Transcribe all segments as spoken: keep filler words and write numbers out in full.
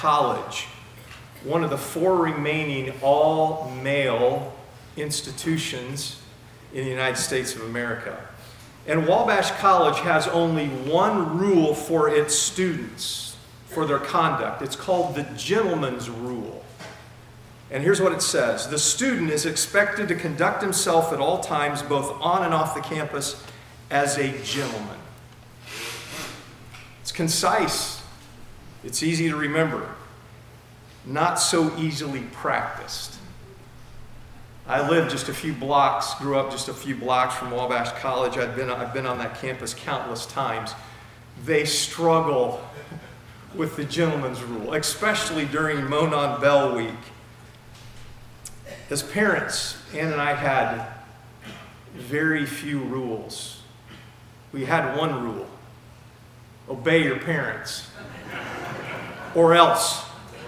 College, one of the four remaining all-male institutions in the United States of America. And Wabash College has only one rule for its students, for their conduct. It's called the Gentleman's Rule. And here's what it says. The student is expected to conduct himself at all times, both on and off the campus, as a gentleman. It's concise. It's easy to remember. Not so easily practiced. I lived just a few blocks, grew up just a few blocks from Wabash College. I've been, I've been on that campus countless times. They struggle with the gentleman's rule, especially during Monon Bell Week. As parents, Ann and I had very few rules. We had one rule: obey your parents, or else.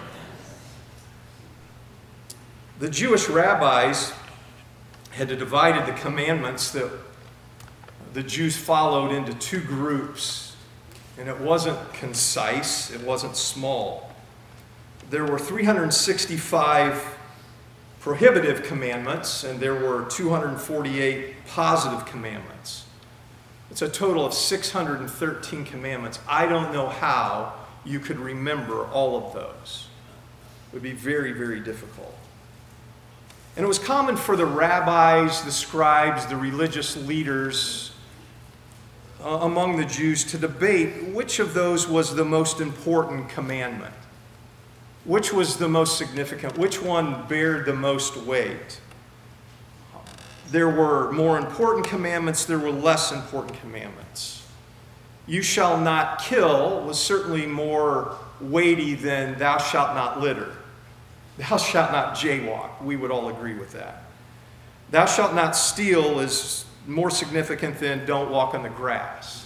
The Jewish rabbis had divided the commandments that the Jews followed into two groups, and it wasn't concise, it wasn't small. There were three hundred sixty-five prohibitive commandments, and there were two hundred forty-eight positive commandments. It's a total of six hundred thirteen commandments. I don't know how you could remember all of those. It would be very, very difficult. And it was common for the rabbis, the scribes, the religious leaders uh, among the Jews to debate which of those was the most important commandment. Which was the most significant? Which one bared the most weight? There were more important commandments, there were less important commandments. You shall not kill was certainly more weighty than thou shalt not litter. Thou shalt not jaywalk. We would all agree with that. Thou shalt not steal is more significant than don't walk on the grass.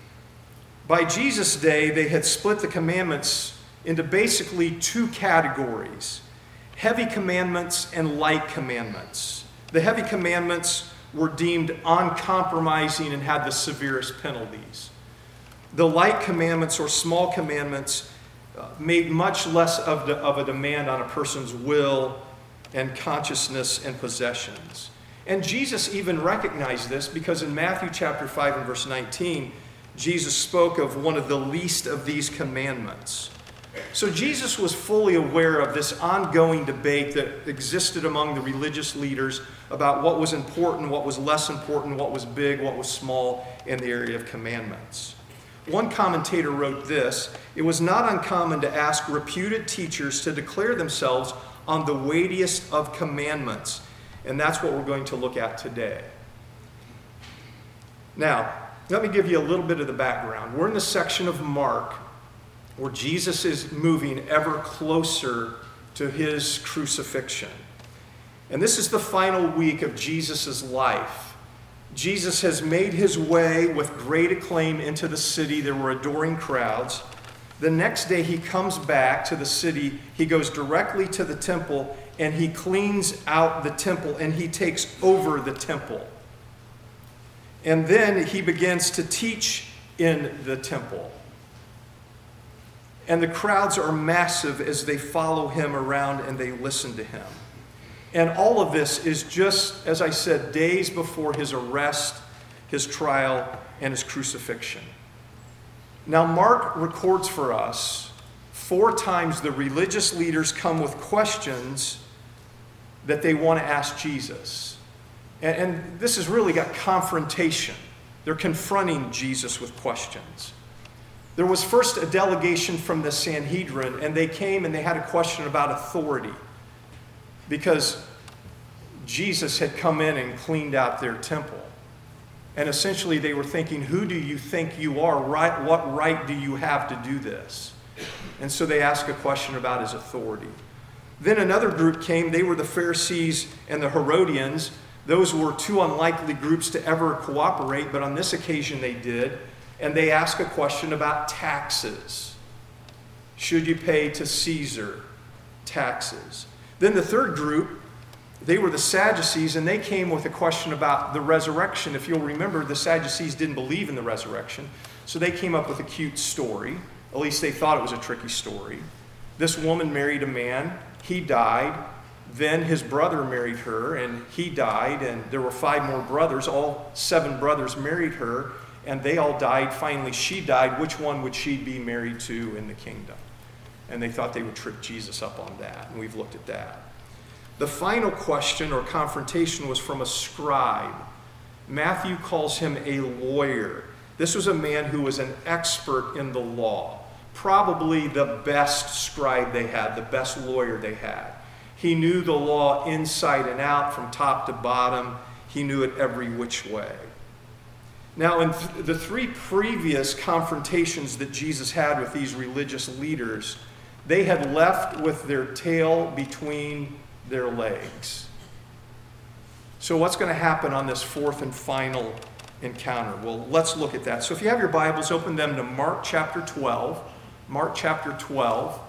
By Jesus' day, they had split the commandments into basically two categories: heavy commandments and light commandments. The heavy commandments were deemed uncompromising and had the severest penalties. The light commandments, or small commandments, uh, made much less of, the, of a demand on a person's will and consciousness and possessions. And Jesus even recognized this, because in Matthew chapter five and verse nineteen, Jesus spoke of one of the least of these commandments. So Jesus was fully aware of this ongoing debate that existed among the religious leaders about what was important, what was less important, what was big, what was small in the area of commandments. One commentator wrote this: it was not uncommon to ask reputed teachers to declare themselves on the weightiest of commandments. And that's what we're going to look at today. Now, let me give you a little bit of the background. We're in the section of Mark where Jesus is moving ever closer to his crucifixion. And this is the final week of Jesus' life. Jesus has made his way with great acclaim into the city. There were adoring crowds. The next day he comes back to the city. He goes directly to the temple, and he cleans out the temple, and he takes over the temple. And then he begins to teach in the temple. And the crowds are massive as they follow him around and they listen to him. And all of this is just, as I said, days before his arrest, his trial, and his crucifixion. Now, Mark records for us four times the religious leaders come with questions that they want to ask Jesus. And, and this has really got confrontation. They're confronting Jesus with questions. There was first a delegation from the Sanhedrin, and they came and they had a question about authority, because Jesus had come in and cleaned out their temple. And essentially they were thinking, who do you think you are? Right, what right do you have to do this? And so they asked a question about his authority. Then another group came. They were the Pharisees and the Herodians. Those were two unlikely groups to ever cooperate, but on this occasion they did. And they asked a question about taxes. Should you pay to Caesar taxes? Then the third group, they were the Sadducees, and they came with a question about the resurrection. If you'll remember, the Sadducees didn't believe in the resurrection, so they came up with a cute story. At least they thought it was a tricky story. This woman married a man. He died. Then his brother married her, and he died. And there were five more brothers. All seven brothers married her, and they all died. Finally, she died. Which one would she be married to in the kingdom? And they thought they would trip Jesus up on that, and we've looked at that. The final question or confrontation was from a scribe. Matthew calls him a lawyer. This was a man who was an expert in the law, probably the best scribe they had, the best lawyer they had. He knew the law inside and out, from top to bottom. He knew it every which way. Now, in th- the three previous confrontations that Jesus had with these religious leaders, they had left with their tail between their legs. So what's going to happen on this fourth and final encounter? Well, let's look at that. So if you have your Bibles, open them to Mark chapter twelve. Mark chapter twelve.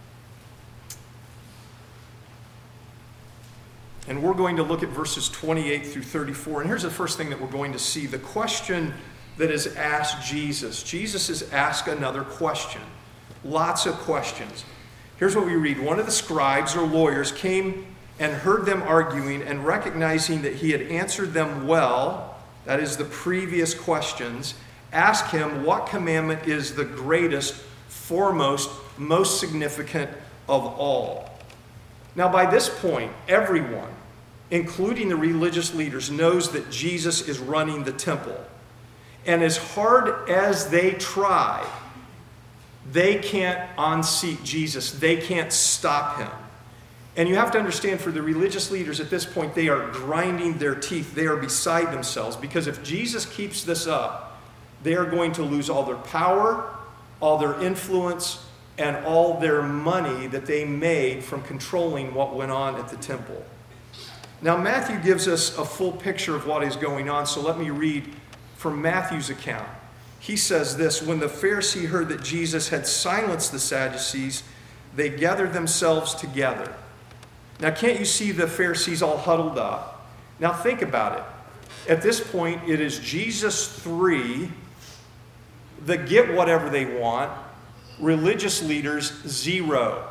And we're going to look at verses twenty-eight through thirty-four. And here's the first thing that we're going to see. The question that is asked Jesus. Jesus is asked another question. Lots of questions. Here's what we read. One of the scribes or lawyers came and heard them arguing, and recognizing that he had answered them well, that is the previous questions, asked him, what commandment is the greatest, foremost, most significant of all? Now, by this point, everyone, including the religious leaders, knows that Jesus is running the temple. And as hard as they try, they can't unseat Jesus. They can't stop him. And you have to understand, for the religious leaders at this point, they are grinding their teeth. They are beside themselves, because if Jesus keeps this up, they are going to lose all their power, all their influence, and all their money that they made from controlling what went on at the temple. Now, Matthew gives us a full picture of what is going on, so let me read from Matthew's account. He says this: when the Pharisee heard that Jesus had silenced the Sadducees, they gathered themselves together. Now, can't you see the Pharisees all huddled up? Now, think about it. At this point, it is Jesus three that get whatever they want, religious leaders zero.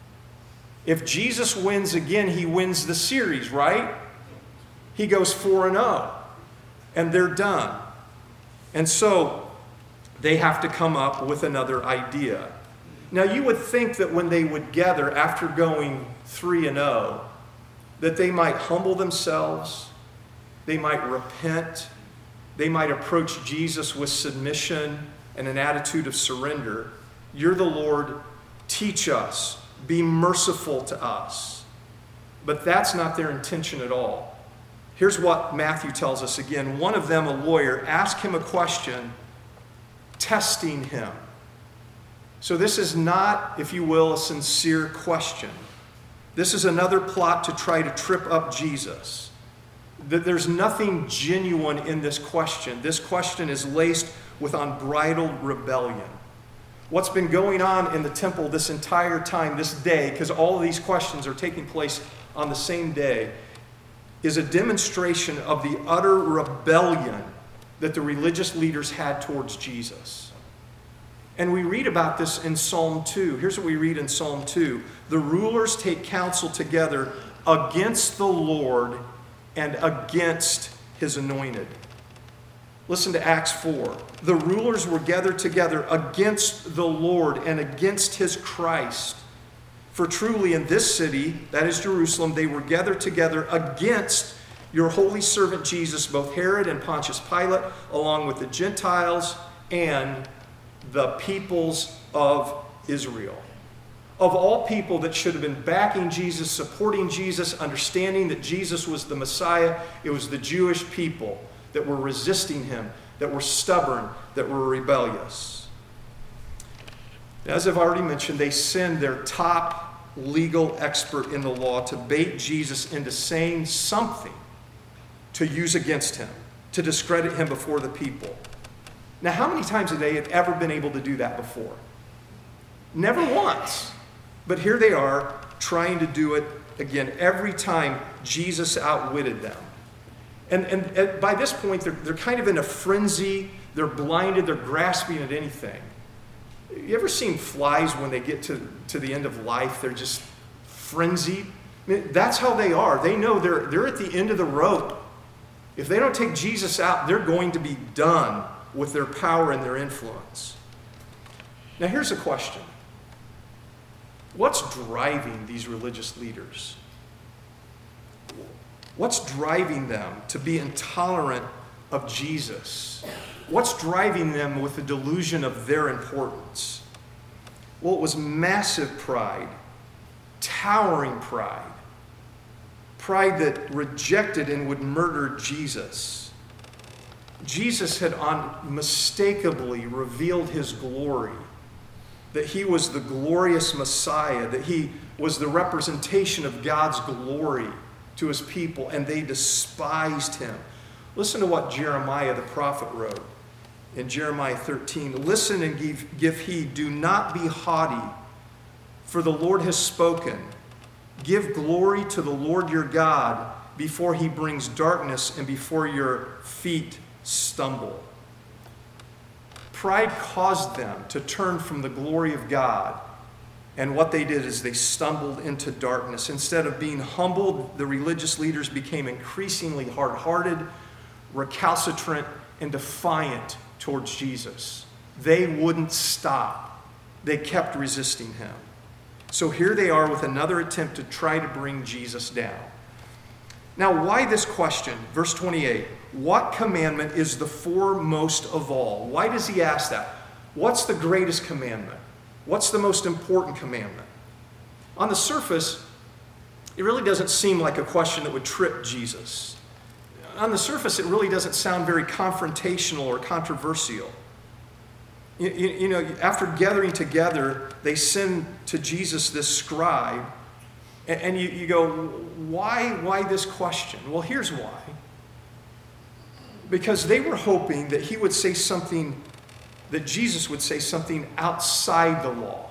If Jesus wins again, he wins the series, right? He goes four and oh, and they're done. And so they have to come up with another idea. Now, you would think that when they would gather after going three and oh, that they might humble themselves, they might repent, they might approach Jesus with submission and an attitude of surrender. You're the Lord, teach us, be merciful to us. But that's not their intention at all. Here's what Matthew tells us again. One of them, a lawyer, asked him a question, testing him. So this is not, if you will, a sincere question. This is another plot to try to trip up Jesus. That there's nothing genuine in this question. This question is laced with unbridled rebellion. What's been going on in the temple this entire time, this day, because all of these questions are taking place on the same day, is a demonstration of the utter rebellion that the religious leaders had towards Jesus. And we read about this in Psalm two. Here's what we read in Psalm two. The rulers take counsel together against the Lord and against his anointed. Listen to Acts four. The rulers were gathered together against the Lord and against his Christ. For truly in this city, that is Jerusalem, they were gathered together against your holy servant Jesus, both Herod and Pontius Pilate, along with the Gentiles and the peoples of Israel. Of all people that should have been backing Jesus, supporting Jesus, understanding that Jesus was the Messiah, it was the Jewish people that were resisting him, that were stubborn, that were rebellious. As I've already mentioned, they send their top legal expert in the law to bait Jesus into saying something to use against him, to discredit him before the people. Now, how many times have they ever been able to do that before? Never once. But here they are trying to do it again. Every time Jesus outwitted them. And, and, and by this point, they're, they're kind of in a frenzy. They're blinded. They're grasping at anything. You ever seen flies when they get to, to the end of life? They're just frenzied. I mean, that's how they are. They know they're, they're at the end of the rope. If they don't take Jesus out, they're going to be done with their power and their influence. Now here's a question. What's driving these religious leaders? What's driving them to be intolerant of Jesus? What's driving them with the delusion of their importance? Well, it was massive pride, towering pride, pride that rejected and would murder Jesus. Jesus had unmistakably revealed his glory, that he was the glorious Messiah, that he was the representation of God's glory to his people, and they despised him. Listen to what Jeremiah the prophet wrote in Jeremiah thirteen. Listen and give, give heed. Do not be haughty, for the Lord has spoken. Give glory to the Lord your God before he brings darkness and before your feet stumble. Pride caused them to turn from the glory of God. And what they did is they stumbled into darkness. Instead of being humbled, the religious leaders became increasingly hard-hearted, recalcitrant, and defiant towards Jesus. They wouldn't stop. They kept resisting him. So here they are with another attempt to try to bring Jesus down. Now, why this question? Verse twenty-eight. What commandment is the foremost of all? Why does he ask that? What's the greatest commandment? What's the most important commandment? On the surface, it really doesn't seem like a question that would trip Jesus. On the surface, it really doesn't sound very confrontational or controversial. You, you, you know, after gathering together, they send to Jesus this scribe, and, and you, you go, why, why this question? Well, here's why. Because they were hoping that he would say something, that Jesus would say something outside the law,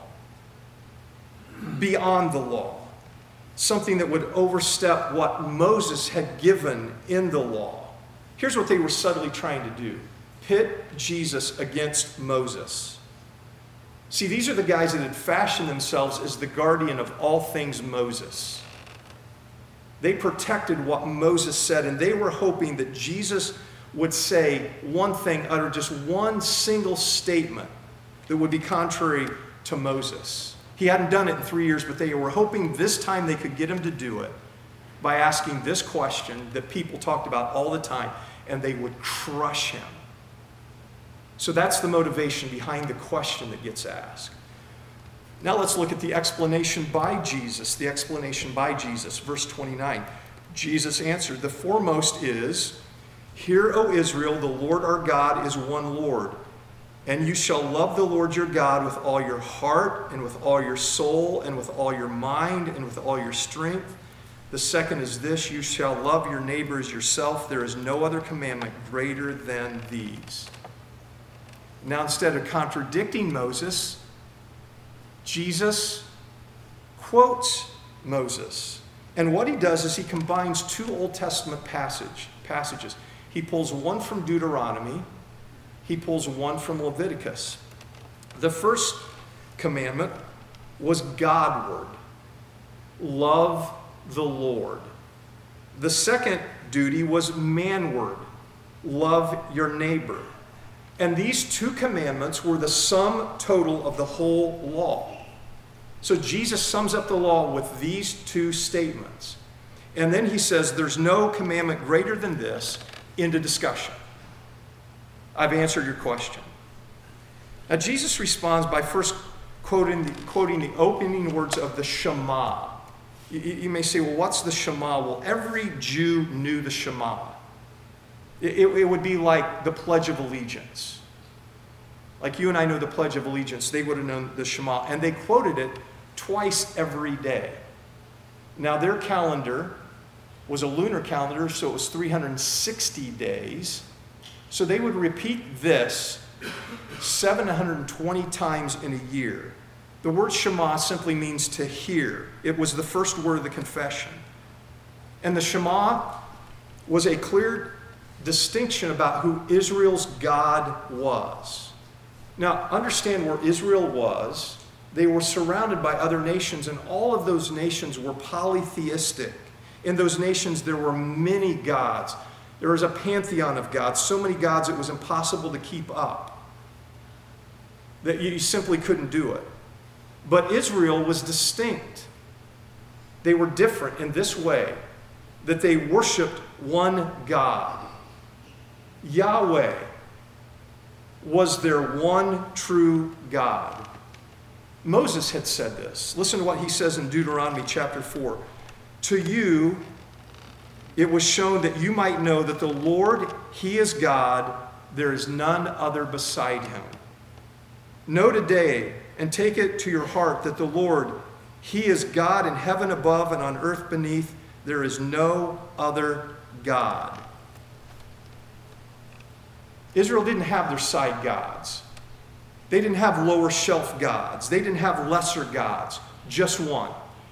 beyond the law, something that would overstep what Moses had given in the law. Here's what they were subtly trying to do: pit Jesus against Moses. See, these are the guys that had fashioned themselves as the guardian of all things Moses. They protected what Moses said, and they were hoping that Jesus would say one thing, utter just one single statement that would be contrary to Moses. He hadn't done it in three years, but they were hoping this time they could get him to do it by asking this question that people talked about all the time, and they would crush him. So that's the motivation behind the question that gets asked. Now let's look at the explanation by Jesus. The explanation by Jesus, verse twenty-nine. Jesus answered, "The foremost is, Hear, O Israel, the Lord our God is one Lord, and you shall love the Lord your God with all your heart and with all your soul and with all your mind and with all your strength. The second is this, you shall love your neighbor as yourself. There is no other commandment greater than these." Now, instead of contradicting Moses, Jesus quotes Moses. And what he does is he combines two Old Testament passage, passages. He pulls one from Deuteronomy. He pulls one from Leviticus. The first commandment was Godward. Love the Lord. The second duty was manward. Love your neighbor. And these two commandments were the sum total of the whole law. So Jesus sums up the law with these two statements. And then he says, there's no commandment greater than this, into discussion. I've answered your question. Now Jesus responds by first quoting the, quoting the opening words of the Shema. You, you may say, well, what's the Shema? Well, every Jew knew the Shema. It, it, it would be like the Pledge of Allegiance. Like you and I know the Pledge of Allegiance, they would have known the Shema. And they quoted it twice every day. Now their calendar was a lunar calendar, so it was three hundred sixty days. So they would repeat this seven hundred twenty times in a year. The word Shema simply means to hear. It was the first word of the confession. And the Shema was a clear distinction about who Israel's God was. Now, understand where Israel was. They were surrounded by other nations, and all of those nations were polytheistic. In those nations, there were many gods. There was a pantheon of gods, so many gods it was impossible to keep up, that you simply couldn't do it. But Israel was distinct. They were different in this way, that they worshiped one God. Yahweh was their one true God. Moses had said this. Listen to what he says in Deuteronomy chapter four. To you it was shown that you might know that the Lord, He is God, there is none other beside Him. Know today and take it to your heart that the Lord, He is God in heaven above and on earth beneath. There is no other God. Israel didn't have their side gods. They didn't have lower shelf gods. They didn't have lesser gods. Just one.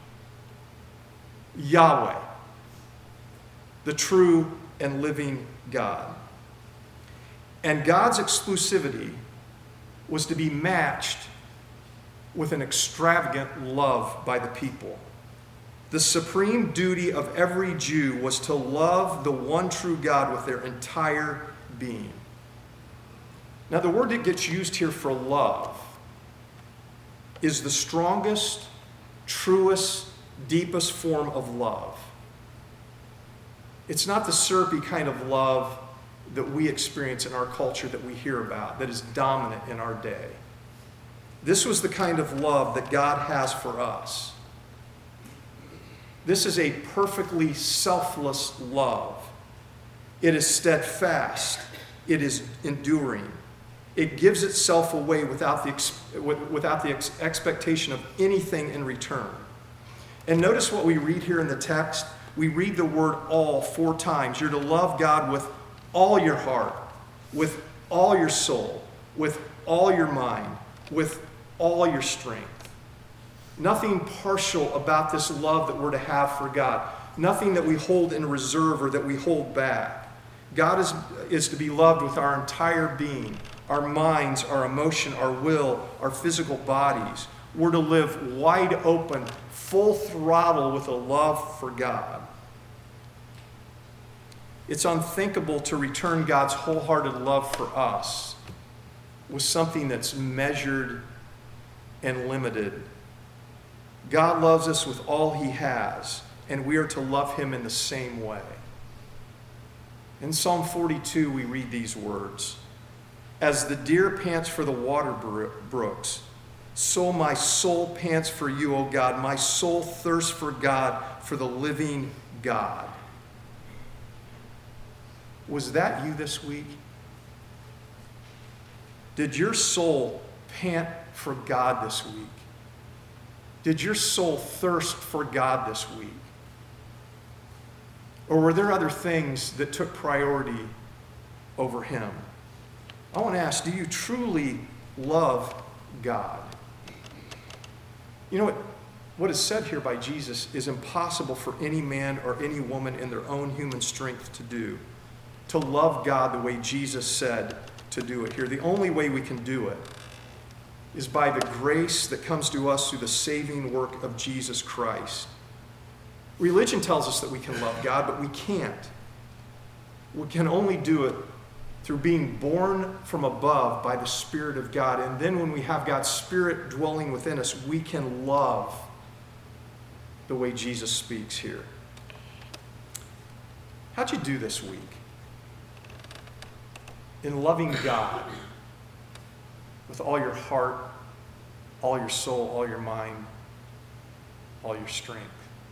Yahweh, the true and living God. And God's exclusivity was to be matched with an extravagant love by the people. The supreme duty of every Jew was to love the one true God with their entire being. Now, the word that gets used here for love is the strongest, truest, deepest form of love. It's not the syrupy kind of love that we experience in our culture that we hear about, that is dominant in our day. This was the kind of love that God has for us. This is a perfectly selfless love. It is steadfast. It is enduring. It gives itself away without the, ex- without the ex- expectation of anything in return. And notice what we read here in the text. We read the word all four times. You're to love God with all your heart, with all your soul, with all your mind, with all your strength. Nothing partial about this love that we're to have for God. Nothing that we hold in reserve or that we hold back. God is, is to be loved with our entire being, our minds, our emotion, our will, our physical bodies. We're to live wide open, full throttle with a love for God. It's unthinkable to return God's wholehearted love for us with something that's measured and limited. God loves us with all He has, and we are to love Him in the same way. In Psalm forty-two, we read these words. As the deer pants for the water brooks, so my soul pants for you, O God. My soul thirsts for God, for the living God. Was that you this week? Did your soul pant for God this week? Did your soul thirst for God this week? Or were there other things that took priority over Him? I want to ask, do you truly love God? You know what? What is said here by Jesus is impossible for any man or any woman in their own human strength to do. To love God the way Jesus said to do it here. The only way we can do it is by the grace that comes to us through the saving work of Jesus Christ. Religion tells us that we can love God, but we can't. We can only do it through being born from above by the Spirit of God. And then when we have God's Spirit dwelling within us, we can love the way Jesus speaks here. How'd you do this week in loving God with all your heart, all your soul, all your mind, all your strength?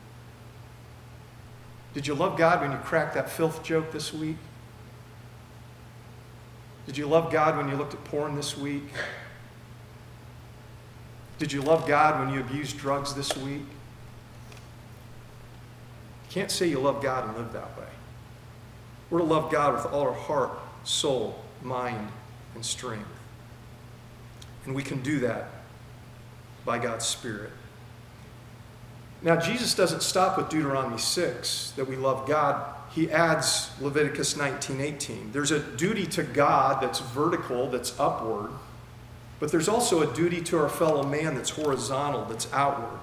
Did you love God when you cracked that filth joke this week? Did you love God when you looked at porn this week? Did you love God when you abused drugs this week? You can't say you love God and live that way. We're to love God with all our heart, soul, mind, and strength. And we can do that by God's Spirit. Now, Jesus doesn't stop with Deuteronomy six, that we love God. He adds Leviticus nineteen eighteen. There's a duty to God that's vertical, that's upward. But there's also a duty to our fellow man that's horizontal, that's outward.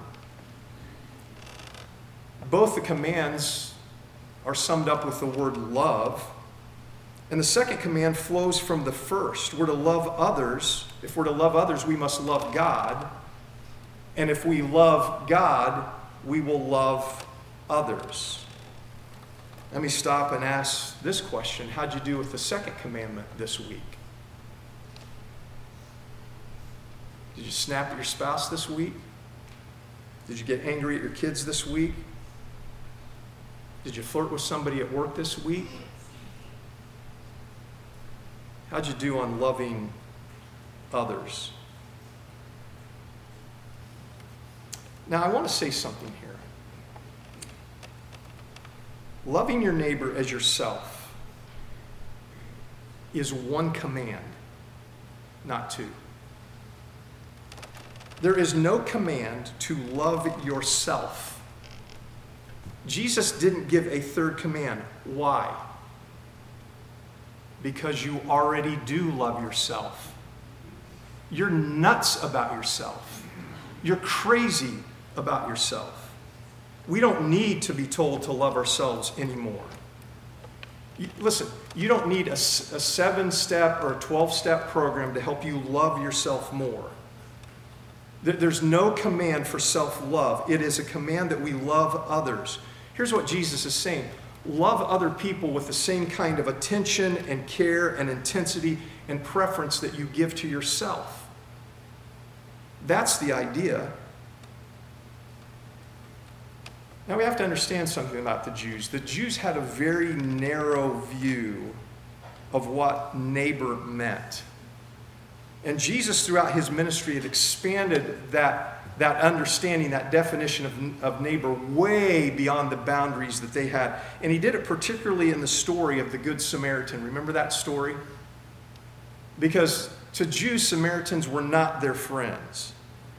Both the commands are summed up with the word love. And the second command flows from the first. We're to love others. If we're to love others, we must love God. And if we love God, we will love others. Let me stop and ask this question. How'd you do with the second commandment this week? Did you snap at your spouse this week? Did you get angry at your kids this week? Did you flirt with somebody at work this week? How'd you do on loving others? Now, I want to say something here. Loving your neighbor as yourself is one command, not two. There is no command to love yourself. Jesus didn't give a third command. Why? Because you already do love yourself. You're nuts about yourself. You're crazy about yourself. We don't need to be told to love ourselves anymore. You, listen, you don't need a, a seven-step or a twelve-step program to help you love yourself more. There's no command for self-love. It is a command that we love others. Here's what Jesus is saying. Love other people with the same kind of attention and care and intensity and preference that you give to yourself. That's the idea. Now we have to understand something about the Jews. The Jews had a very narrow view of what neighbor meant. And Jesus, throughout his ministry, had expanded that, that understanding, that definition of, of neighbor way beyond the boundaries that they had. And he did it particularly in the story of the Good Samaritan. Remember that story? Because to Jews, Samaritans were not their friends.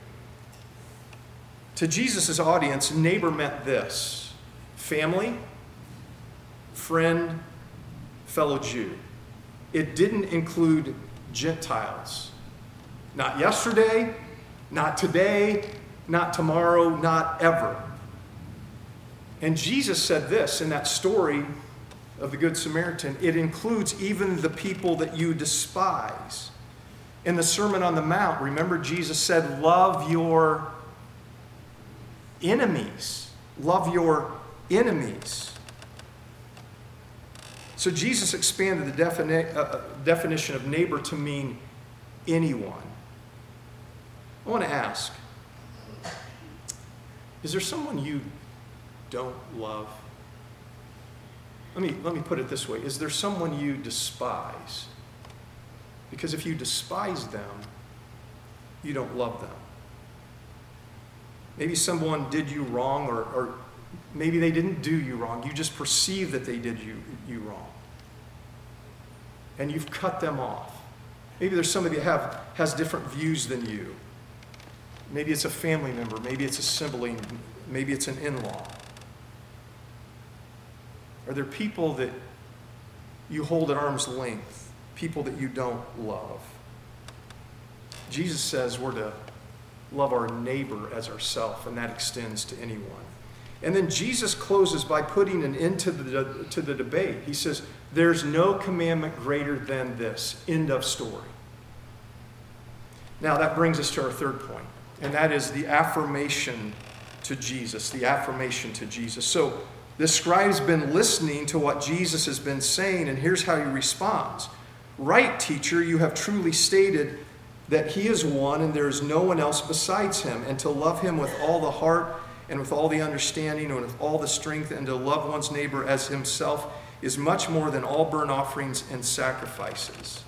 To Jesus' audience, neighbor meant this: family, friend, fellow Jew. It didn't include Gentiles. Not yesterday, not today, not tomorrow, not ever. And Jesus said this in that story of the Good Samaritan: it includes even the people that you despise. In the Sermon on the Mount, remember Jesus said, love your enemies. Love your enemies. So Jesus expanded the defini- uh, definition of neighbor to mean anyone. I want to ask, is there someone you don't love? Let me, let me put it this way. Is there someone you despise? Because if you despise them, you don't love them. Maybe someone did you wrong, or, or maybe they didn't do you wrong. You just perceive that they did you, you wrong. And you've cut them off. Maybe there's somebody that have, has different views than you. Maybe it's a family member. Maybe it's a sibling. Maybe it's an in-law. Are there people that you hold at arm's length? People that you don't love? Jesus says we're to love our neighbor as ourselves, and that extends to anyone. And then Jesus closes by putting an end to the, to the debate. He says, there's no commandment greater than this. End of story. Now that brings us to our third point, and that is the affirmation to Jesus, the affirmation to Jesus. So the scribe's been listening to what Jesus has been saying, and here's how he responds. Right, teacher, you have truly stated that he is one and there is no one else besides him, and to love him with all the heart and with all the understanding and with all the strength, and to love one's neighbor as himself is much more than all burnt offerings and sacrifices.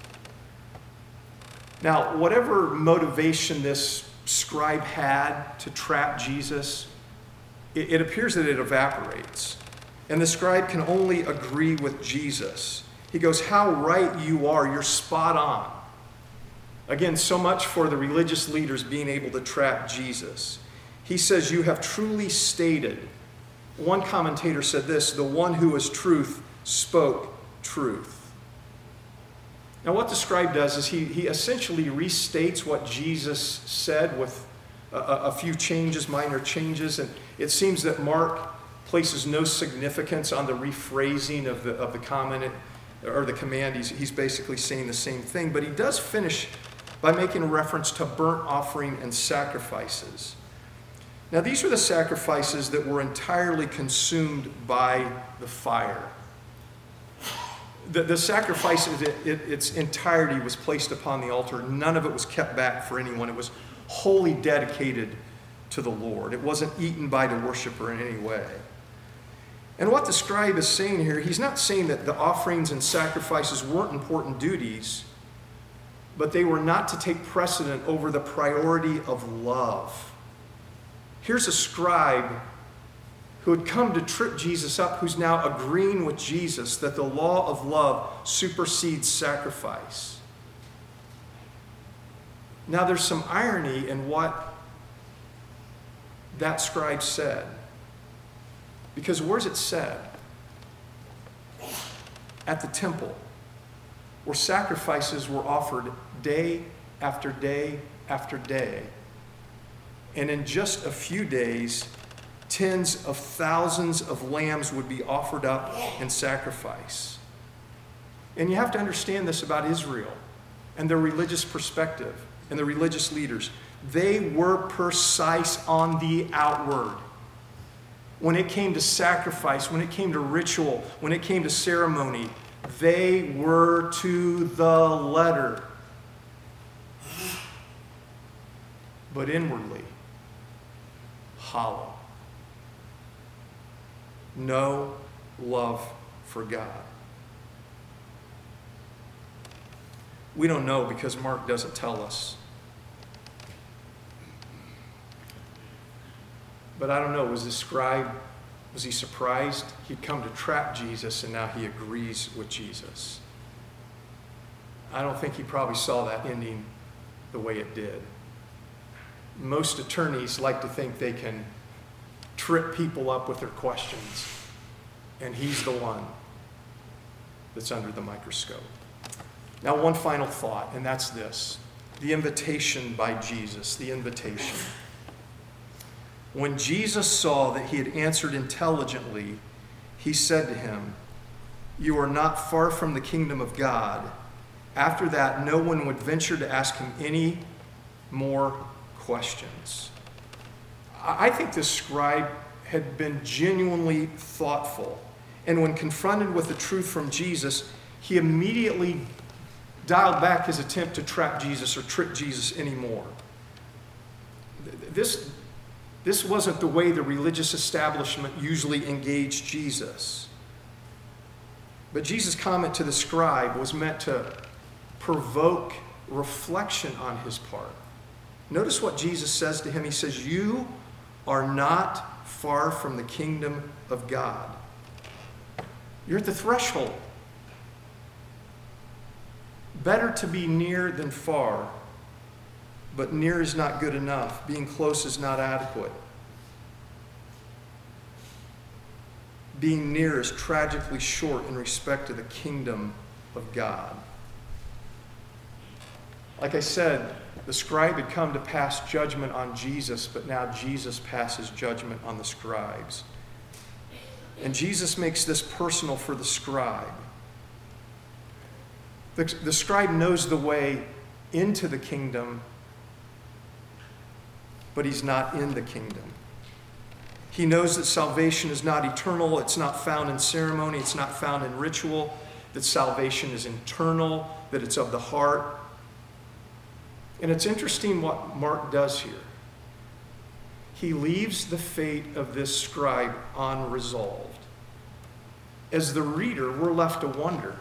Now, whatever motivation this scribe had to trap Jesus, it, it appears that it evaporates. And the scribe can only agree with Jesus. He goes, how right you are, you're spot on. Again, so much for the religious leaders being able to trap Jesus. He says, you have truly stated. One commentator said this, the one who is truth spoke truth. Now, what the scribe does is he, he essentially restates what Jesus said with a, a few changes, minor changes. And it seems that Mark places no significance on the rephrasing of the, of the comment or the command. He's, he's basically saying the same thing. But he does finish by making a reference to burnt offering and sacrifices. Now, these were the sacrifices that were entirely consumed by the fire. The, the sacrifice in it, it, its entirety was placed upon the altar. None of it was kept back for anyone. It was wholly dedicated to the Lord. It wasn't eaten by the worshiper in any way. And what the scribe is saying here, he's not saying that the offerings and sacrifices weren't important duties, but they were not to take precedent over the priority of love. Here's a scribe who had come to trip Jesus up, who's now agreeing with Jesus that the law of love supersedes sacrifice. Now, there's some irony in what that scribe said. Because where's it said? At the temple, where sacrifices were offered day after day after day. And in just a few days, tens of thousands of lambs would be offered up in sacrifice. And you have to understand this about Israel and their religious perspective and the religious leaders. They were precise on the outward. When it came to sacrifice, when it came to ritual, when it came to ceremony, they were to the letter. But inwardly, hollow. No love for God. We don't know because Mark doesn't tell us. But I don't know, was the scribe, was he surprised? He'd come to trap Jesus and now he agrees with Jesus. I don't think he probably saw that ending the way it did. Most attorneys like to think they can trip people up with their questions, and he's the one that's under the microscope. Now, one final thought, and that's this. The invitation by Jesus, the invitation. When Jesus saw that he had answered intelligently, he said to him, "You are not far from the kingdom of God." After that, no one would venture to ask him any more questions. I think this scribe had been genuinely thoughtful. And when confronted with the truth from Jesus, he immediately dialed back his attempt to trap Jesus or trick Jesus anymore. This, this wasn't the way the religious establishment usually engaged Jesus. But Jesus' comment to the scribe was meant to provoke reflection on his part. Notice what Jesus says to him. He says, "You are not far from the kingdom of God." You're at the threshold. Better to be near than far, but near is not good enough. Being close is not adequate. Being near is tragically short in respect to the kingdom of God. Like I said, the scribe had come to pass judgment on Jesus, but now Jesus passes judgment on the scribes. And Jesus makes this personal for the scribe. The, the scribe knows the way into the kingdom, but he's not in the kingdom. He knows that salvation is not eternal, it's not found in ceremony, it's not found in ritual, that salvation is internal, that it's of the heart. And it's interesting what Mark does here. He leaves the fate of this scribe unresolved. As the reader, we're left to wonder,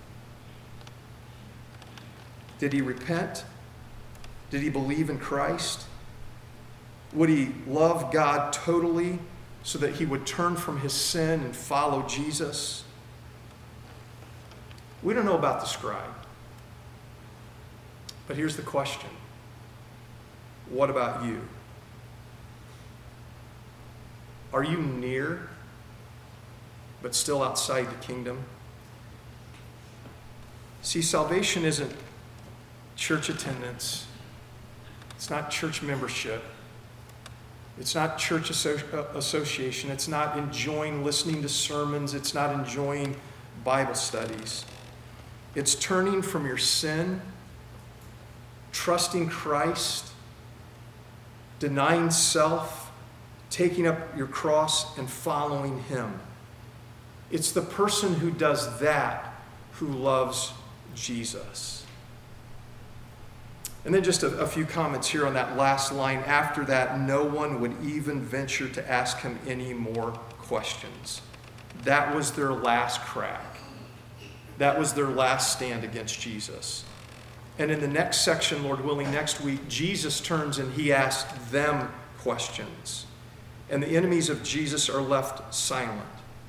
did he repent? Did he believe in Christ? Would he love God totally so that he would turn from his sin and follow Jesus? We don't know about the scribe. But here's the question. What about you? Are you near, but still outside the kingdom? See, salvation isn't church attendance. It's not church membership. It's not church asso- association. It's not enjoying listening to sermons. It's not enjoying Bible studies. It's turning from your sin, trusting Christ, denying self, taking up your cross, and following Him. It's the person who does that who loves Jesus. And then just a, a few comments here on that last line. After that, no one would even venture to ask Him any more questions. That was their last crack. That was their last stand against Jesus. And in the next section, Lord willing, next week, Jesus turns and He asks them questions. And the enemies of Jesus are left silent.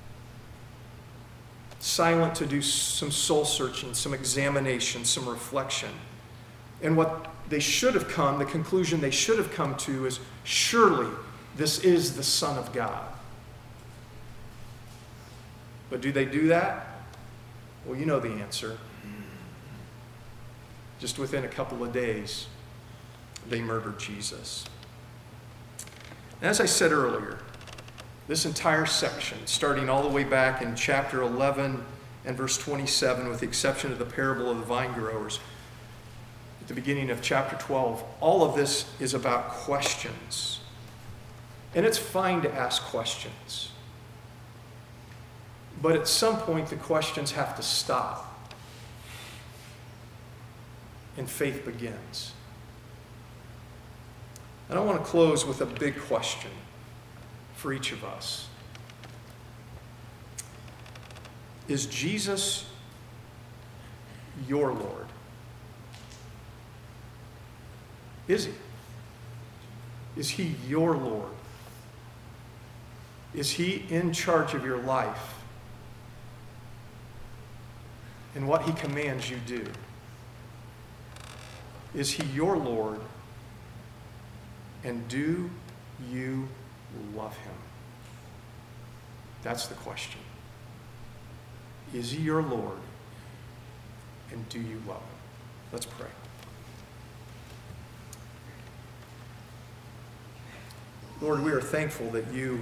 Silent to do some soul searching, some examination, some reflection. And what they should have come, the conclusion they should have come to is, surely this is the Son of God. But do they do that? Well, you know the answer. Just within a couple of days, they murdered Jesus. And as I said earlier, this entire section, starting all the way back in chapter eleven and verse twenty-seven, with the exception of the parable of the vine growers, at the beginning of chapter twelve, all of this is about questions. And it's fine to ask questions. But at some point, the questions have to stop. And faith begins. And I want to close with a big question for each of us. Is Jesus your Lord? Is He? Is He your Lord? Is He in charge of your life? And what He commands you do? Is He your Lord? And do you love Him? That's the question. Is He your Lord? And do you love Him? Let's pray. Lord, we are thankful that You,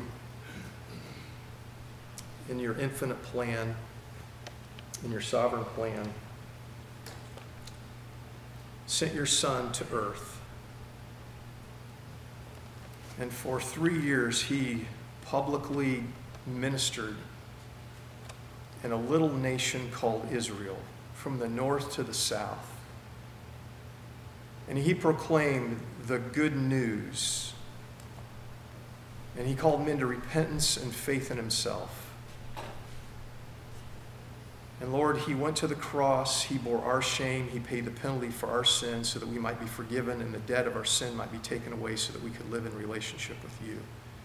in Your infinite plan, in Your sovereign plan, sent Your Son to earth. And for three years, He publicly ministered in a little nation called Israel, from the north to the south. And He proclaimed the good news. And He called men to repentance and faith in Himself. And Lord, He went to the cross. He bore our shame. He paid the penalty for our sin so that we might be forgiven and the debt of our sin might be taken away so that we could live in relationship with You.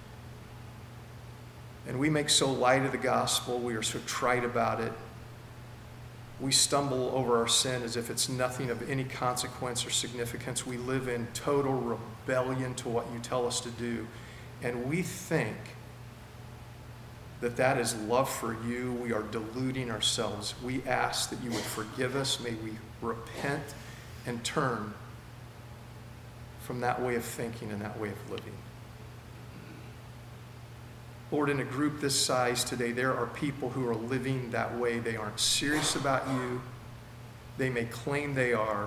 And we make so light of the gospel. We are so trite about it. We stumble over our sin as if it's nothing of any consequence or significance. We live in total rebellion to what You tell us to do. And we think that that is love for You. We are deluding ourselves. We ask that You would forgive us. May we repent and turn from that way of thinking and that way of living. Lord, in a group this size today, there are people who are living that way. They aren't serious about You. They may claim they are,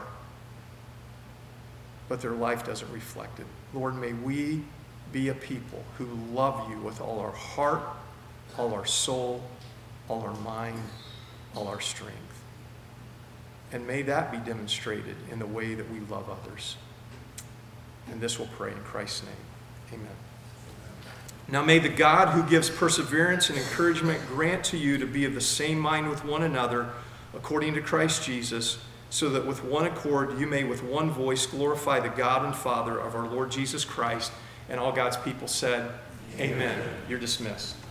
but their life doesn't reflect it. Lord, may we be a people who love You with all our heart, all our soul, all our mind, all our strength. And may that be demonstrated in the way that we love others. And this we'll pray in Christ's name. Amen. Now may the God who gives perseverance and encouragement grant to you to be of the same mind with one another according to Christ Jesus, so that with one accord you may with one voice glorify the God and Father of our Lord Jesus Christ. And all God's people said, Amen. Amen. You're dismissed.